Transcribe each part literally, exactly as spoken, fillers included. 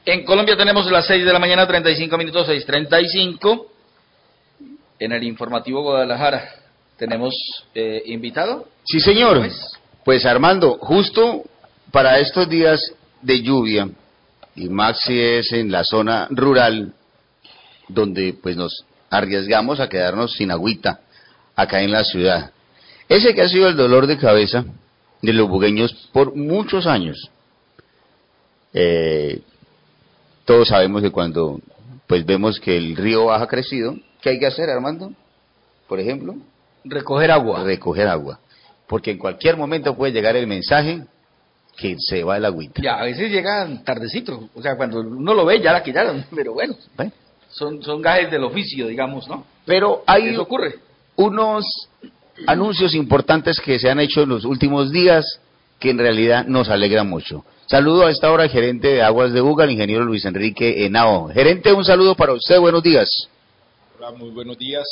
En Colombia tenemos las seis de la mañana, treinta y cinco minutos, seis treinta y cinco. En el informativo Guadalajara, ¿tenemos eh, invitado? Sí, señor. Pues, pues Armando, justo para estos días de lluvia, y más si es en la zona rural, donde pues nos arriesgamos a quedarnos sin agüita, acá en la ciudad. Ese que ha sido el dolor de cabeza de los bugueños por muchos años. Eh, todos sabemos que cuando pues vemos que el río baja crecido, ¿qué hay que hacer, Armando? Por ejemplo, recoger agua. Recoger agua, porque en cualquier momento puede llegar el mensaje que se va el agüita. Ya, a veces llegan tardecito, o sea, cuando uno lo ve ya la quitaron, pero bueno, ¿Eh? son son gajes del oficio, digamos, ¿no? Pero hay Eso ocurre. unos anuncios importantes que se han hecho en los últimos días que en realidad nos alegra mucho. Saludo a esta hora al gerente de Aguas de Buga, el ingeniero Luis Enrique Henao. Gerente, un saludo para usted, buenos días. Hola, muy buenos días.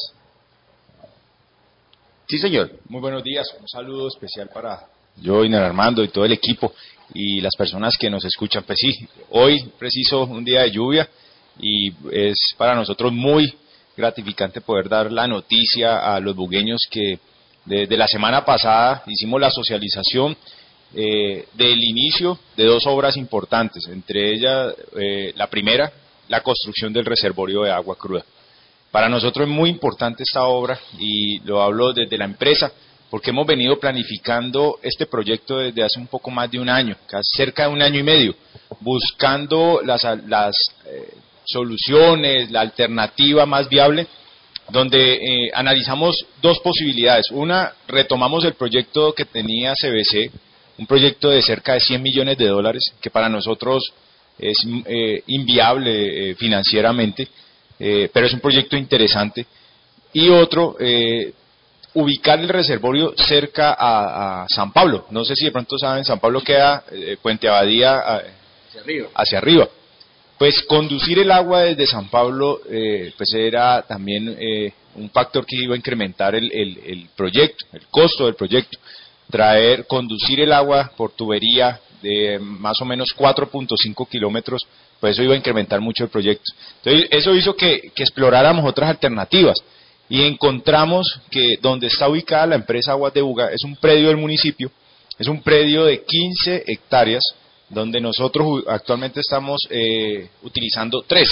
Sí, señor. Muy buenos días, un saludo especial para yo, Iner Armando y todo el equipo y las personas que nos escuchan. Pues sí, hoy preciso un día de lluvia y es para nosotros muy gratificante poder dar la noticia a los bugueños que desde la semana pasada hicimos la socialización eh, del inicio de dos obras importantes, entre ellas eh, la primera, la construcción del reservorio de agua cruda. Para nosotros es muy importante esta obra y lo hablo desde la empresa porque hemos venido planificando este proyecto desde hace un poco más de un año, casi cerca de un año y medio, buscando las, las eh, soluciones, la alternativa más viable, donde eh, analizamos dos posibilidades. Una, retomamos el proyecto que tenía C B C, un proyecto de cerca de cien millones de dólares, que para nosotros es eh, inviable eh, financieramente, eh, pero es un proyecto interesante. Y otro, eh, ubicar el reservorio cerca a, a San Pablo. No sé si de pronto saben, San Pablo queda eh, Puente Abadía a, hacia arriba. hacia arriba. Pues conducir el agua desde San Pablo eh, pues era también eh, un factor que iba a incrementar el, el, el proyecto, el costo del proyecto. Traer, conducir el agua por tubería de más o menos cuatro punto cinco kilómetros, pues eso iba a incrementar mucho el proyecto. Entonces eso hizo que, que exploráramos otras alternativas y encontramos que donde está ubicada la empresa Aguas de Buga es un predio del municipio, es un predio de quince hectáreas, donde nosotros actualmente estamos eh, utilizando tres.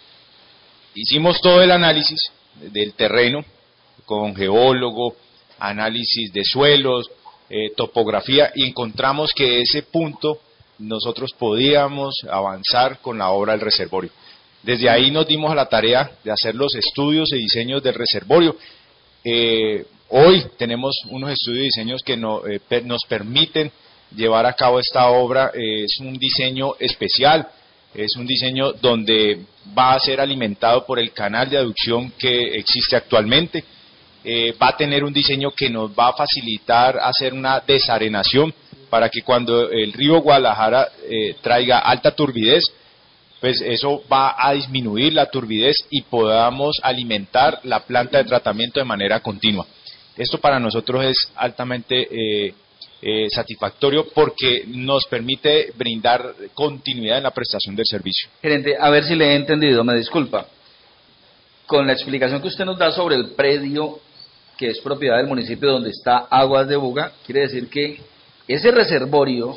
Hicimos todo el análisis del terreno con geólogo, análisis de suelos, eh, topografía, y encontramos que ese punto nosotros podíamos avanzar con la obra del reservorio. Desde ahí nos dimos a la tarea de hacer los estudios y diseños del reservorio. Eh, hoy tenemos unos estudios y diseños que no, eh, per, nos permiten llevar a cabo esta obra. Eh, es un diseño especial, es un diseño donde va a ser alimentado por el canal de aducción que existe actualmente. Eh, va a tener un diseño que nos va a facilitar hacer una desarenación para que cuando el río Guadalajara eh, traiga alta turbidez, pues eso va a disminuir la turbidez y podamos alimentar la planta de tratamiento de manera continua. Esto para nosotros es altamente eh, eh, satisfactorio porque nos permite brindar continuidad en la prestación del servicio. Gerente, a ver si le he entendido, me disculpa. Con la explicación que usted nos da sobre el predio que es propiedad del municipio donde está Aguas de Buga, quiere decir que ese reservorio,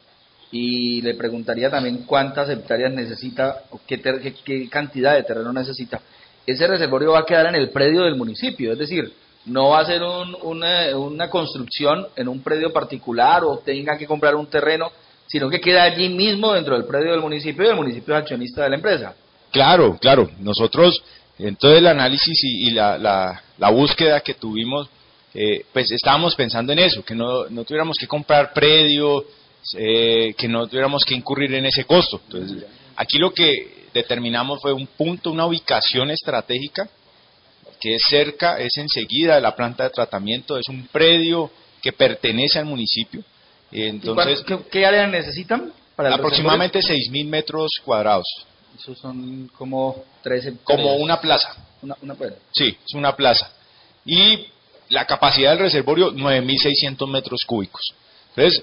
y le preguntaría también cuántas hectáreas necesita, o qué, ter, qué, qué cantidad de terreno necesita, ese reservorio va a quedar en el predio del municipio, es decir, no va a ser un, una, una construcción en un predio particular o tenga que comprar un terreno, sino que queda allí mismo dentro del predio del municipio y el municipio es accionista de la empresa. Claro, claro, nosotros en todo el análisis y, y la, la, la búsqueda que tuvimos, eh, pues estábamos pensando en eso, que no, no tuviéramos que comprar predio, eh, que no tuviéramos que incurrir en ese costo. Entonces, aquí lo que determinamos fue un punto, una ubicación estratégica, que es cerca, es enseguida de la planta de tratamiento, es un predio que pertenece al municipio. Entonces, ¿Qué, qué área necesitan para el aproximadamente seis mil metros cuadrados. Esos son como tres hectáreas. Como una plaza. Una, una plaza. Sí, es una plaza. Y la capacidad del reservorio, nueve mil seiscientos metros cúbicos. Entonces,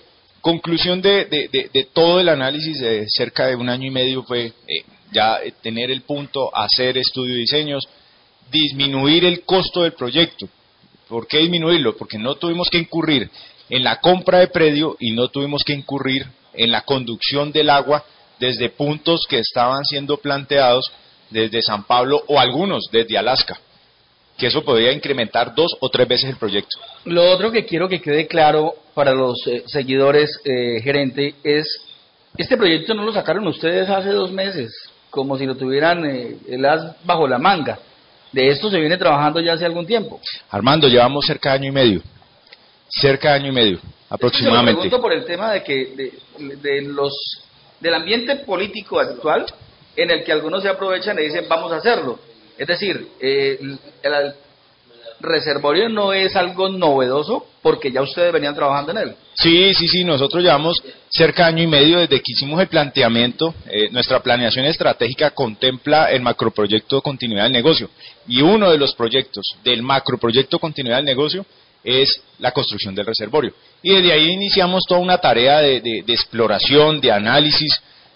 conclusión de, de, de, de todo el análisis de cerca de un año y medio fue eh, ya eh, tener el punto, hacer estudio de diseños, disminuir el costo del proyecto. ¿Por qué disminuirlo? Porque no tuvimos que incurrir en la compra de predio y no tuvimos que incurrir en la conducción del agua desde puntos que estaban siendo planteados desde San Pablo o algunos desde Alaska, que eso podría incrementar dos o tres veces el proyecto. Lo otro que quiero que quede claro para los eh, seguidores, eh, gerente, es, este proyecto no lo sacaron ustedes hace dos meses, como si lo tuvieran eh, el as bajo la manga. De esto se viene trabajando ya hace algún tiempo. Armando, llevamos cerca de año y medio, cerca de año y medio, aproximadamente. Yo pregunto por el tema de que de, de los del ambiente político actual, en el que algunos se aprovechan y dicen vamos a hacerlo. Es decir, eh, el, el reservorio no es algo novedoso porque ya ustedes venían trabajando en él. Sí, sí, sí, nosotros llevamos cerca de año y medio desde que hicimos el planteamiento. Eh, nuestra planeación estratégica contempla el macroproyecto de continuidad del negocio, y uno de los proyectos del macroproyecto continuidad del negocio es la construcción del reservorio. Y desde ahí iniciamos toda una tarea de, de, de exploración, de análisis,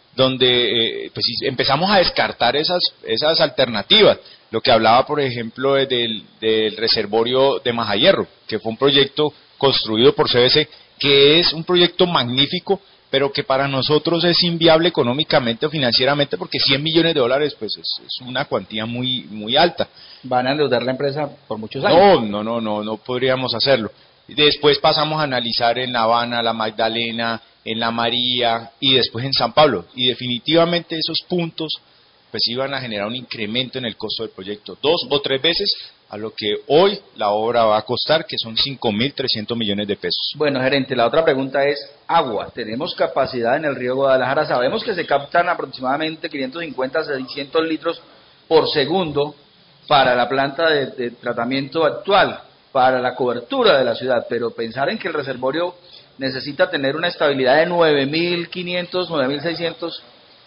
donde eh, pues, empezamos a descartar esas, esas alternativas. Lo que hablaba, por ejemplo, del, del reservorio de Majahierro, que fue un proyecto construido por C B C, que es un proyecto magnífico, pero que para nosotros es inviable económicamente o financieramente, porque cien millones de dólares pues es, es una cuantía muy, muy alta. ¿Van a endeudar la empresa por muchos años? No, no, no, no, no podríamos hacerlo. Después pasamos a analizar en La Habana, La Magdalena, en La María y después en San Pablo. Y definitivamente esos puntos pues iban a generar un incremento en el costo del proyecto, dos o tres veces a lo que hoy la obra va a costar, que son cinco mil trescientos millones de pesos. Bueno, gerente, la otra pregunta es agua. ¿Tenemos capacidad en el río Guadalajara? Sabemos que se captan aproximadamente quinientos cincuenta a seiscientos litros por segundo para la planta de, de tratamiento actual, para la cobertura de la ciudad, pero pensar en que el reservorio necesita tener una estabilidad de nueve mil quinientos, nueve mil seiscientos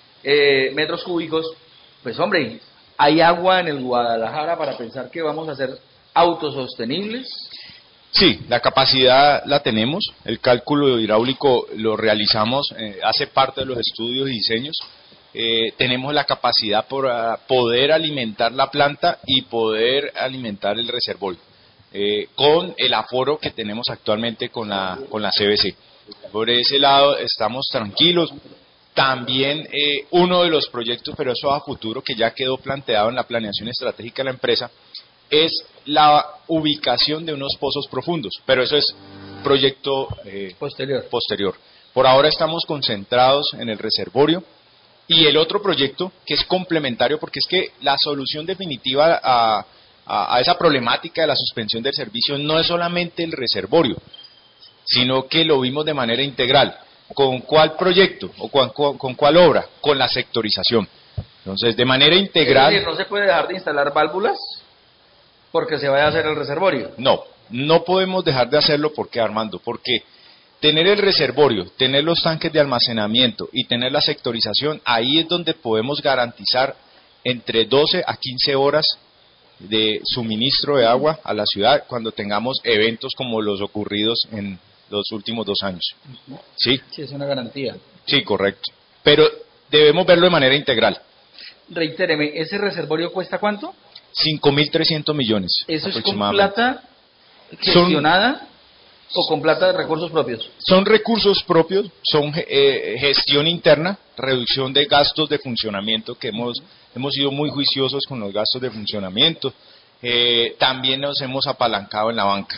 eh, metros cúbicos, pues hombre, ¿hay agua en el Guadalajara para pensar que vamos a ser autosostenibles? Sí, la capacidad la tenemos, el cálculo hidráulico lo realizamos, eh, hace parte de los estudios y diseños. Eh, tenemos la capacidad para poder alimentar la planta y poder alimentar el reservorio, eh, con el aforo que tenemos actualmente con la, con la C B C. Por ese lado estamos tranquilos. También eh, uno de los proyectos, pero eso a futuro, que ya quedó planteado en la planeación estratégica de la empresa, es la ubicación de unos pozos profundos, pero eso es proyecto eh, posterior. posterior. Por ahora estamos concentrados en el reservorio. Y el otro proyecto, que es complementario, porque es que la solución definitiva a, a, a esa problemática de la suspensión del servicio no es solamente el reservorio, sino que lo vimos de manera integral. ¿Con cuál proyecto o con, con, con cuál obra? Con la sectorización. Entonces, de manera integral... Es decir, ¿no se puede dejar de instalar válvulas porque se vaya a hacer el reservorio? No, no podemos dejar de hacerlo. ¿Por qué, Armando? Porque tener el reservorio, tener los tanques de almacenamiento y tener la sectorización, ahí es donde podemos garantizar entre doce a quince horas de suministro de agua a la ciudad cuando tengamos eventos como los ocurridos en los últimos dos años. ¿Sí? Sí, es una garantía. Sí, correcto. Pero debemos verlo de manera integral. Reitéreme, ¿ese reservorio cuesta cuánto? cinco mil trescientos millones. ¿Eso es con plata gestionada son, o con plata de recursos propios? Son recursos propios, son eh, gestión interna, reducción de gastos de funcionamiento, que hemos, hemos sido muy juiciosos con los gastos de funcionamiento. Eh, también nos hemos apalancado en la banca.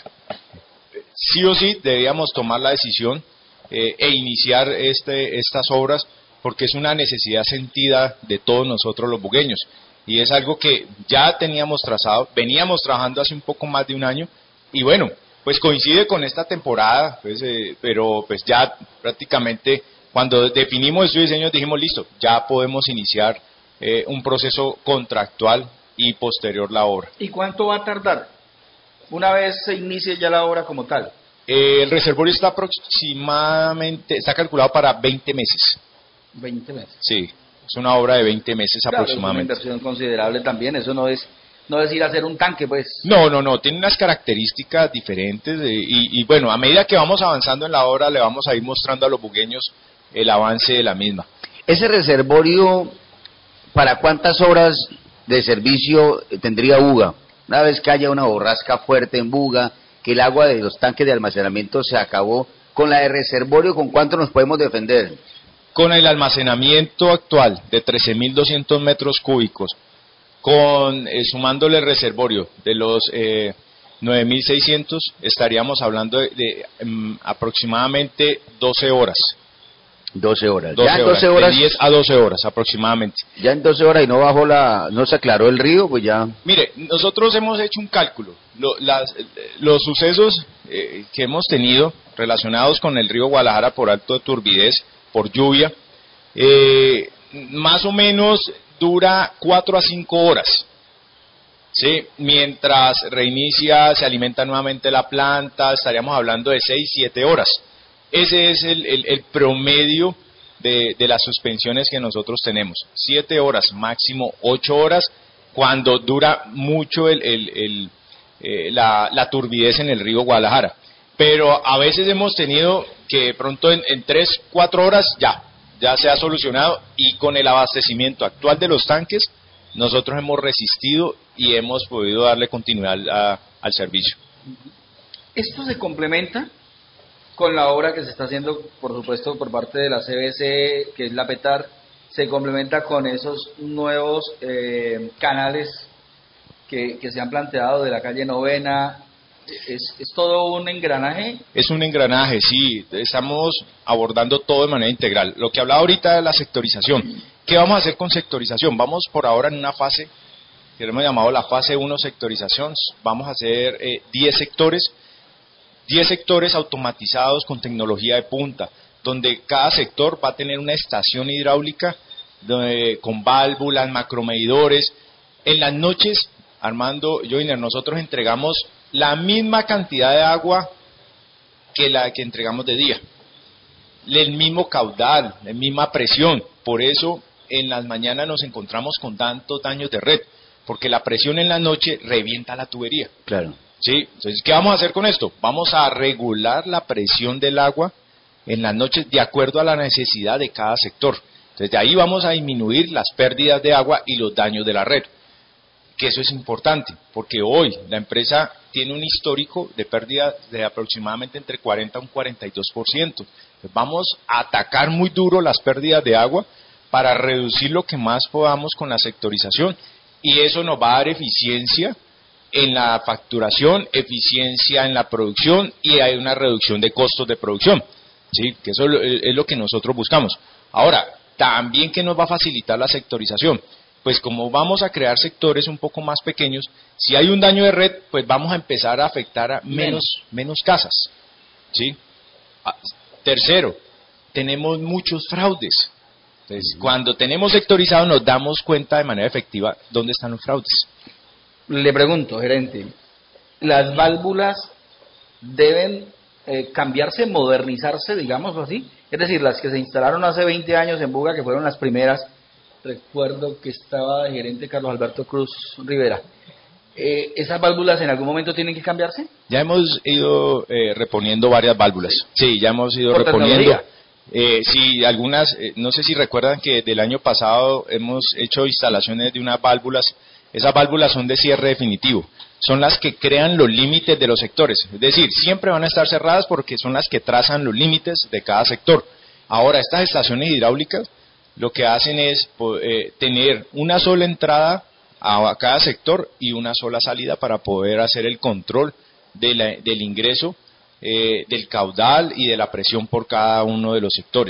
Sí o sí debíamos tomar la decisión eh, e iniciar este, estas obras, porque es una necesidad sentida de todos nosotros los bugueños, y es algo que ya teníamos trazado, veníamos trabajando hace un poco más de un año, y bueno, pues coincide con esta temporada, pues, eh, pero pues ya prácticamente cuando definimos estos diseños dijimos listo, ya podemos iniciar eh, un proceso contractual y posterior la obra. ¿Y cuánto va a tardar una vez se inicie ya la obra como tal? Eh, el reservorio está aproximadamente, está calculado para veinte meses. veinte meses. Sí, es una obra de veinte meses, claro, aproximadamente. Es una inversión considerable también, eso no es no es ir a hacer un tanque, pues. No, no, no, tiene unas características diferentes de- y, y bueno, a medida que vamos avanzando en la obra le vamos a ir mostrando a los bugueños el avance de la misma. Ese reservorio, ¿para cuántas horas de servicio tendría Buga? Una vez que haya una borrasca fuerte en Buga, que el agua de los tanques de almacenamiento se acabó, con la de reservorio, ¿con cuánto nos podemos defender? Con el almacenamiento actual de trece mil doscientos metros cúbicos, con eh, sumándole el reservorio de los eh, nueve mil seiscientos, estaríamos hablando de, de mm, aproximadamente doce horas. doce horas. doce Ya en horas, doce horas, de diez a doce horas aproximadamente. ya en doce horas y no bajó la, no se aclaró el río, pues ya. Mire, nosotros hemos hecho un cálculo. Lo- las- los sucesos eh, que hemos tenido relacionados con el río Guadalajara por alto de turbidez, por lluvia, eh, más o menos dura cuatro a cinco horas. ¿Sí? Mientras reinicia, se alimenta nuevamente la planta, estaríamos hablando de seis siete horas. Ese es el, el- el promedio de, de las suspensiones que nosotros tenemos. siete horas, máximo ocho horas, cuando dura mucho el, el- el, eh, la, la turbidez en el río Guadalajara. Pero a veces hemos tenido que de pronto en, en tres cuatro horas ya, ya se ha solucionado, y con el abastecimiento actual de los tanques, nosotros hemos resistido y hemos podido darle continuidad a- al servicio. Esto se complementa con la obra que se está haciendo, por supuesto, por parte de la C B C, que es la PETAR, se complementa con esos nuevos eh, canales que, que se han planteado de la calle Novena. Es, es todo un engranaje. Es un engranaje, sí, estamos abordando todo de manera integral. Lo que hablaba ahorita de la sectorización, ¿qué vamos a hacer con sectorización? Vamos por ahora en una fase que hemos llamado la fase uno sectorización, vamos a hacer eh, diez sectores, diez sectores automatizados con tecnología de punta, donde cada sector va a tener una estación hidráulica donde- con válvulas, macromedidores. En las noches, Armando, Joiner, nosotros entregamos la misma cantidad de agua que la que entregamos de día, el mismo caudal, la misma presión. Por eso en las mañanas nos encontramos con tantos daños de red, porque la presión en la noche revienta la tubería. Claro. ¿Sí? Entonces, ¿qué vamos a hacer con esto? Vamos a regular la presión del agua en las noches de acuerdo a la necesidad de cada sector. Entonces, de ahí vamos a disminuir las pérdidas de agua y los daños de la red. Que eso es importante, porque hoy la empresa tiene un histórico de pérdida de aproximadamente entre cuarenta y un cuarenta y dos por ciento. Entonces, vamos a atacar muy duro las pérdidas de agua para reducir lo que más podamos con la sectorización, y eso nos va a dar eficiencia en la facturación, eficiencia en la producción, y hay una reducción de costos de producción, ¿sí? Que eso es lo que nosotros buscamos. Ahora, también, que nos va a facilitar la sectorización, pues como vamos a crear sectores un poco más pequeños, si hay un daño de red, pues vamos a empezar a afectar a menos, menos casas, ¿sí? Ah, tercero, tenemos muchos fraudes. Entonces, cuando tenemos sectorizado, nos damos cuenta de manera efectiva dónde están los fraudes. Le pregunto, gerente, ¿las válvulas deben eh, cambiarse, modernizarse, digámoslo así? Es decir, las que se instalaron hace veinte años en Buga, que fueron las primeras, recuerdo que estaba de gerente Carlos Alberto Cruz Rivera, eh, ¿esas válvulas en algún momento tienen que cambiarse? Ya hemos ido eh, reponiendo varias válvulas. Sí, ya hemos ido ¿Por reponiendo. tecnología? Eh, sí, algunas, eh, no sé si recuerdan que del año pasado hemos hecho instalaciones de unas válvulas. Esas válvulas son de cierre definitivo. Son las que crean los límites de los sectores. Es decir, siempre van a estar cerradas porque son las que trazan los límites de cada sector. Ahora, estas estaciones hidráulicas lo que hacen es eh, tener una sola entrada a cada sector y una sola salida para poder hacer el control de la, del ingreso, eh, del caudal y de la presión por cada uno de los sectores.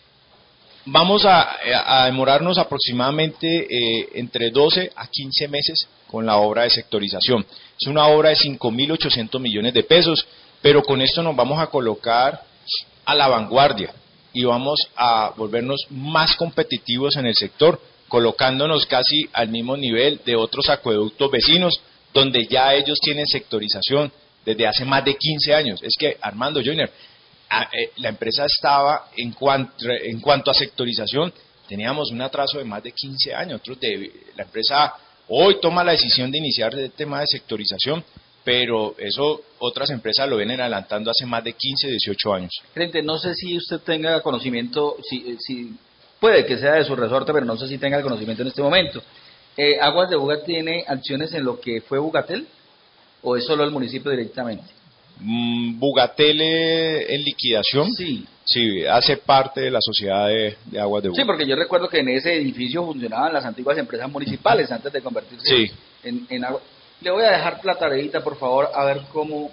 Vamos a, a demorarnos aproximadamente eh, entre doce a quince meses con la obra de sectorización. Es una obra de cinco mil ochocientos millones de pesos, pero con esto nos vamos a colocar a la vanguardia y vamos a volvernos más competitivos en el sector, colocándonos casi al mismo nivel de otros acueductos vecinos, donde ya ellos tienen sectorización desde hace más de quince años. Es que, Armando, Joiner, la empresa estaba, en cuanto, en cuanto a sectorización, teníamos un atraso de más de quince años. Nosotros de, la empresa Hoy toma la decisión de iniciar el tema de sectorización, pero eso otras empresas lo vienen adelantando hace más de quince, dieciocho años. Gerente, no sé si usted tenga conocimiento, si, si puede que sea de su resorte, pero no sé si tenga el conocimiento en este momento. Eh, ¿Aguas de Buga tiene acciones en lo que fue Bugatel o es solo el municipio directamente? Mm, Bugatel eh, en liquidación, Sí. Sí, hace parte de la sociedad de, de Aguas de Buga. Sí, porque yo recuerdo que en ese edificio funcionaban las antiguas empresas municipales antes de convertirse Sí. en, en agua. Le voy a dejar la tareita, por favor, a ver cómo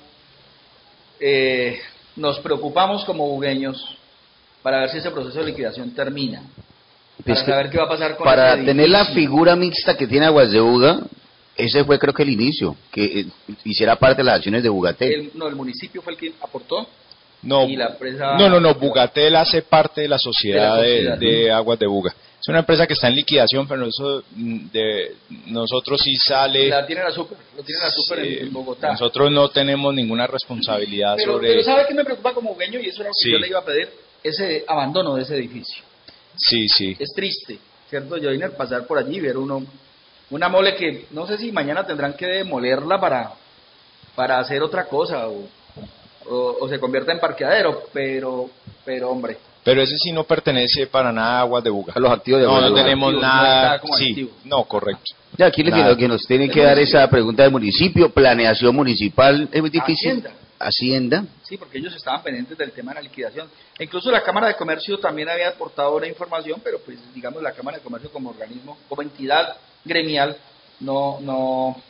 eh, nos preocupamos como bugueños para ver si ese proceso de liquidación termina. Para Es que saber qué va a pasar con para ese tener la edificio. figura mixta que tiene Aguas de Buga, ese fue creo que el inicio, que eh, hiciera parte de las acciones de Bugatel. El, no, el municipio fue el que aportó. No, Y la empresa- no, no, no, Bugatel hace parte de la sociedad De la de, sociedad, de ¿sí? Aguas de Buga. Es una empresa que está en liquidación, pero eso mm, de nosotros sí sale. La tiene la super, lo tiene la super Sí, en, en Bogotá. Nosotros no tenemos ninguna responsabilidad Pero, sobre. pero ¿sabe qué me preocupa como bugueño? Y eso era lo que Sí. yo le iba a pedir, ese abandono de ese edificio. Sí, sí. Es triste, ¿cierto, Joiner? Pasar por allí y ver uno, una mole que no sé si mañana tendrán que demolerla para, para hacer otra cosa o, o, o se convierta en parqueadero, pero, pero hombre, Pero ese sí no pertenece para nada a Aguas de Buga. A los activos de No, Aguas de no Buga. tenemos Activos, no nada. está como Sí, activo. no, correcto. Ya, aquí lo que, Nada. lo que nos tienen El que dar municipio. esa pregunta del municipio, planeación municipal, es muy difícil. Hacienda. Hacienda. sí, porque ellos estaban pendientes del tema de la liquidación. E incluso la Cámara de Comercio también había aportado una información, pero pues digamos la Cámara de Comercio como organismo, como entidad gremial, no, no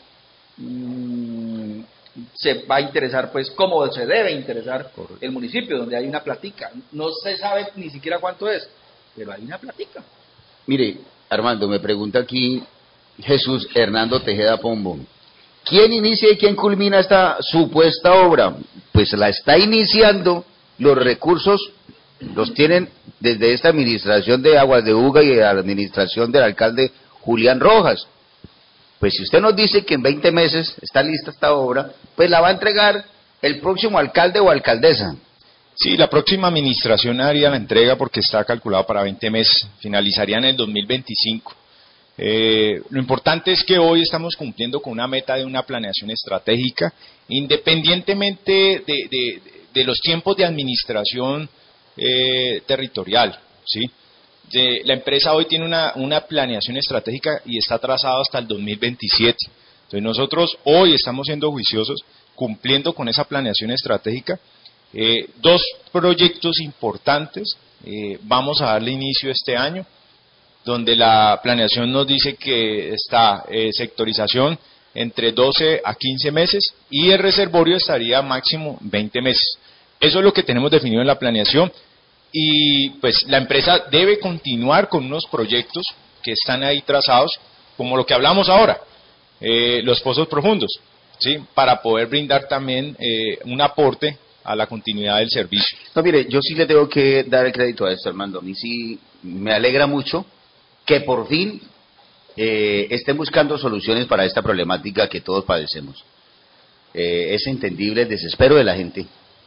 mm, se va a interesar pues como se debe interesar el municipio, donde hay una platica. No se sabe ni siquiera cuánto es, pero hay una platica. Mire, Armando, me pregunta aquí Jesús Hernando Tejeda Pombo. ¿Quién inicia y quién culmina esta supuesta obra? Pues la está iniciando, los recursos los tienen desde esta administración de Aguas de Buga y de la administración del alcalde Julián Rojas. Pues si usted nos dice que en veinte meses está lista esta obra, pues la va a entregar el próximo alcalde o alcaldesa. Sí, la próxima administración haría la entrega porque está calculado para veinte meses, finalizaría en el dos mil veinticinco. Eh, lo importante es que hoy estamos cumpliendo con una meta de una planeación estratégica, independientemente de, de, de los tiempos de administración eh, territorial, ¿sí? De, la empresa hoy tiene una, una planeación estratégica y está trazado hasta el dos mil veintisiete. Entonces nosotros hoy estamos siendo juiciosos, cumpliendo con esa planeación estratégica. Eh, dos proyectos importantes, eh, vamos a darle inicio este año, donde la planeación nos dice que está eh, sectorización entre doce a quince meses y el reservorio estaría máximo veinte meses. Eso es lo que tenemos definido en la planeación y pues la empresa debe continuar con unos proyectos que están ahí trazados, como lo que hablamos ahora, eh, los pozos profundos, ¿sí? Para poder brindar también eh, un aporte a la continuidad del servicio. No, mire, yo sí le tengo que dar el crédito a esto, Armando. A mí sí me alegra mucho que por fin eh, estén buscando soluciones para esta problemática que todos padecemos. Eh, es entendible el desespero de la gente.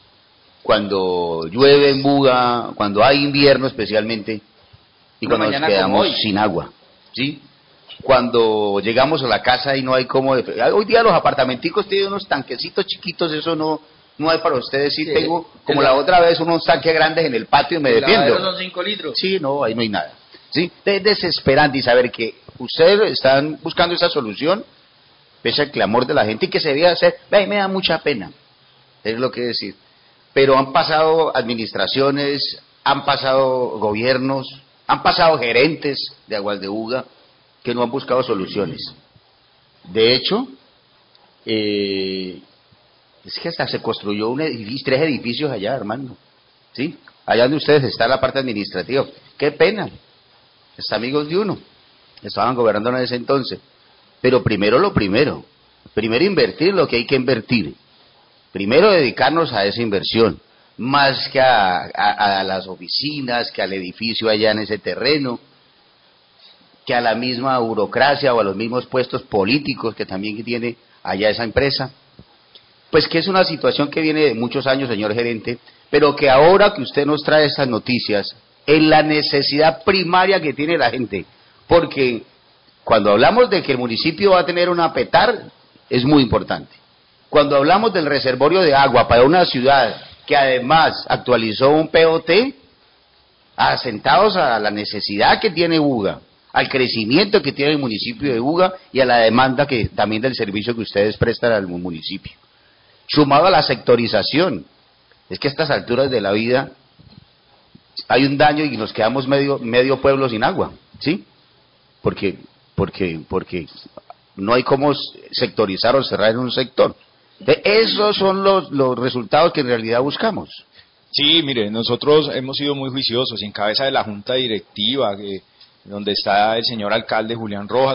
Cuando llueve en Buga, cuando hay invierno especialmente, y Una cuando nos mañana como quedamos hoy. sin agua, ¿sí? Cuando llegamos a la casa y no hay cómo... Hoy día los apartamenticos tienen unos tanquecitos chiquitos, eso no... No hay para ustedes, sí, Sí, tengo, como el- la otra vez, unos tanques grandes en el patio y me El lavadero defiendo. son cinco litros. Sí, no, ahí no hay nada. ¿Sí? Es desesperante y saber que ustedes están buscando esa solución, pese al clamor de la gente y que se debía hacer. Ve, me da mucha pena, es lo que decir. Pero han pasado administraciones, han pasado gobiernos, han pasado gerentes de Aguas de Buga que no han buscado soluciones. De hecho, eh, es que hasta se construyó un edificio, tres edificios allá, hermano. ¿Sí? Allá donde ustedes está la parte administrativa. Qué pena. Es amigos de uno. Estaban gobernando en ese entonces. Pero primero lo primero. Primero invertir lo que hay que invertir. Primero dedicarnos a esa inversión. Más que a, a, a las oficinas, que al edificio allá en ese terreno, que a la misma burocracia o a los mismos puestos políticos que también tiene allá esa empresa. Pues que es una situación que viene de muchos años, señor gerente, pero que ahora que usted nos trae estas noticias, en la necesidad primaria que tiene la gente, porque Cuando hablamos de que el municipio va a tener una petar, es muy importante. Cuando hablamos del reservorio de agua para una ciudad que además actualizó un P O T, asentados a la necesidad que tiene Buga, al crecimiento que tiene el municipio de Buga y a la demanda que también del servicio que ustedes prestan al municipio. Sumado a la sectorización, es que a estas alturas de la vida hay un daño y nos quedamos medio, medio pueblo sin agua, ¿sí? Porque, porque, porque no hay cómo sectorizar o cerrar en un sector. Esos son los, los resultados que en realidad buscamos. Sí, mire, nosotros hemos sido muy juiciosos, en cabeza de la junta directiva, que, donde está el señor alcalde Julián Rojas.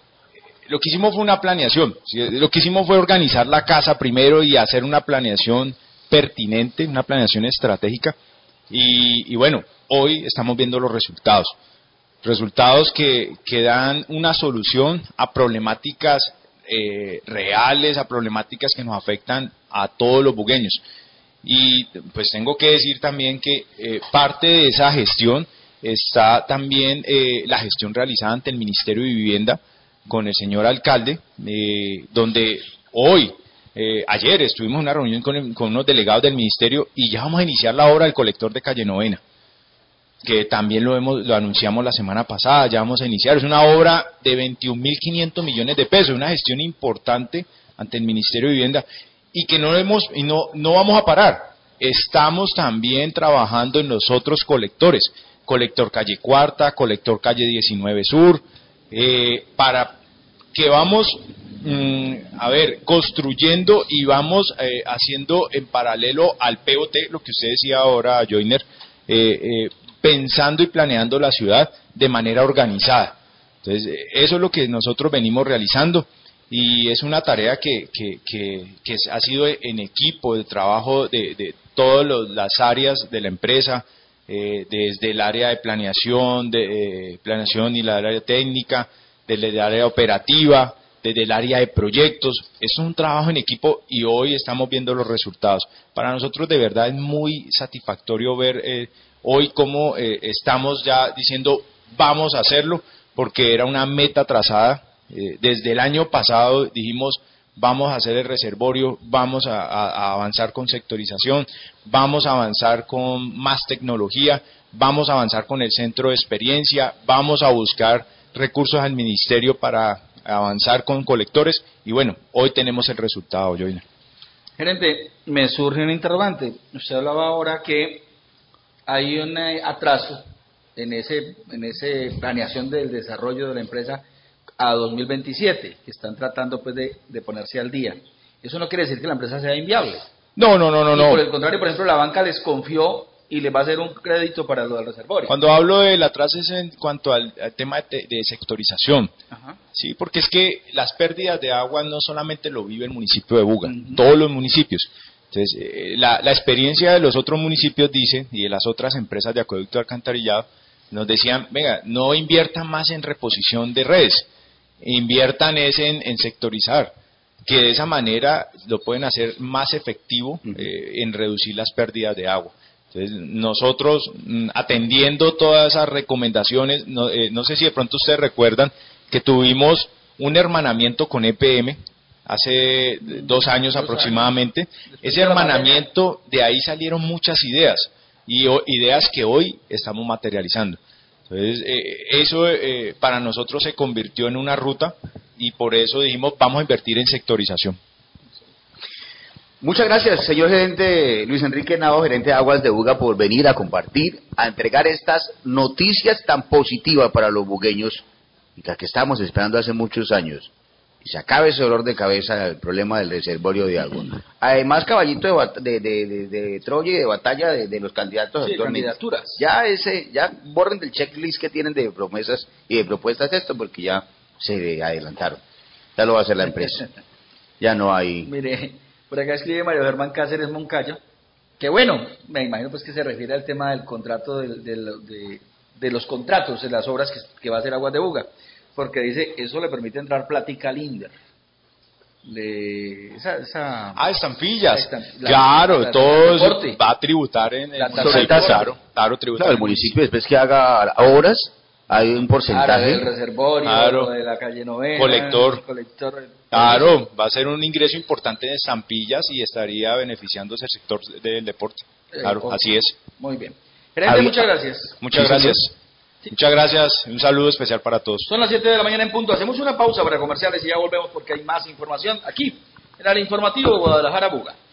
Lo que hicimos fue una planeación, ¿sí? Lo que hicimos fue organizar la casa primero y hacer una planeación pertinente, una planeación estratégica, y, y bueno, hoy estamos viendo los resultados, resultados que, que dan una solución a problemáticas eh, reales, a problemáticas que nos afectan a todos los bugueños. Y pues tengo que decir también que eh, parte de esa gestión está también eh, la gestión realizada ante el Ministerio de Vivienda con el señor alcalde, eh, donde hoy, eh, ayer estuvimos en una reunión con, el, con unos delegados del ministerio y ya vamos a iniciar la obra del colector de Calle Novena, que también lo, hemos, lo anunciamos la semana pasada, ya vamos a iniciar. Es una obra de veintiún mil quinientos millones de pesos, una gestión importante ante el Ministerio de Vivienda y que no, hemos, y no, no vamos a parar. Estamos también trabajando en los otros colectores, colector Calle Cuarta, colector Calle diecinueve Sur, eh, para que vamos, mmm, a ver, construyendo y vamos eh, haciendo en paralelo al P O T, lo que usted decía ahora, Joyner, eh, eh, pensando y planeando la ciudad de manera organizada. Entonces, eso es lo que nosotros venimos realizando y es una tarea que, que, que, que ha sido en equipo, de trabajo de, de todas los, las áreas de la empresa, eh, desde el área de planeación, de eh, planeación y la área técnica, desde el área operativa, desde el área de proyectos. Es un trabajo en equipo y hoy estamos viendo los resultados. Para nosotros de verdad es muy satisfactorio ver eh, hoy cómo eh, estamos ya diciendo vamos a hacerlo, porque era una meta trazada. Eh, desde el año pasado dijimos vamos a hacer el reservorio, vamos a, a, a avanzar con sectorización, vamos a avanzar con más tecnología, vamos a avanzar con el centro de experiencia, vamos a buscar recursos al ministerio para avanzar con colectores y bueno, hoy tenemos el resultado, Joyner. Gerente, me surge un interrogante. Usted hablaba ahora que hay un atraso en ese en ese planeación del desarrollo de la empresa a dos mil veintisiete, que están tratando pues de, de ponerse al día. Eso no quiere decir que la empresa sea inviable. No, no, no, no, no. Por el contrario, por ejemplo, la banca les confió y les va a hacer un crédito para lo del reservorio. Cuando hablo del atraso es en cuanto al, al tema de, de sectorización. Ajá. Sí, porque es que las pérdidas de agua no solamente lo vive el municipio de Buga, uh-huh. Todos los municipios. Entonces, eh, la, la experiencia de los otros municipios dice, y de las otras empresas de acueducto y alcantarillado, nos decían, venga, no inviertan más en reposición de redes, inviertan es en, en sectorizar, que de esa manera lo pueden hacer más efectivo eh, en reducir las pérdidas de agua. Entonces, nosotros, atendiendo todas esas recomendaciones, no, eh, no sé si de pronto ustedes recuerdan que tuvimos un hermanamiento con E P M hace dos años dos aproximadamente. Años. Ese hermanamiento, de ahí salieron muchas ideas, y o, ideas que hoy estamos materializando. Entonces, eh, eso eh, para nosotros se convirtió en una ruta, y por eso dijimos, vamos a invertir en sectorización. Muchas gracias, señor gerente Luis Enrique Navo, gerente de Aguas de Buga, por venir a compartir, a entregar estas noticias tan positivas para los bugueños, y las que estamos esperando hace muchos años. Y se acabe ese dolor de cabeza el problema del reservorio de agua. Además, caballito de, de, de, de, de Troya y de batalla de, de los candidatos sí, candidaturas. Ya ese, ya borren del checklist que tienen de promesas y de propuestas de esto, porque ya se adelantaron. Ya lo va a hacer la empresa. Ya no hay. Mire, por acá escribe Mario Germán Cáceres Moncayo, que bueno, me imagino pues que se refiere al tema del contrato de, de, de, de los contratos de las obras que, que va a hacer Aguas de Buga. Porque dice, eso le permite entrar plática al INDER. De esa, esa, ah, estampillas. Esta, la, claro, la, todo va a tributar en el municipio. Claro, claro, tributar. Claro, el municipio después que haga obras, hay un porcentaje. Claro, del reservorio, Claro. de la calle novena, Colector. el colector. Claro, va a ser un ingreso importante de estampillas y estaría beneficiándose el sector del deporte. Eh, Claro, ok. así es. Muy bien. Gerente, Había- muchas gracias. Muchas Sí, gracias. Sí. Muchas gracias. Un saludo especial para todos. Son las siete de la mañana en punto. Hacemos una pausa para comerciales y ya volvemos porque hay más información aquí en el informativo Guadalajara Buga.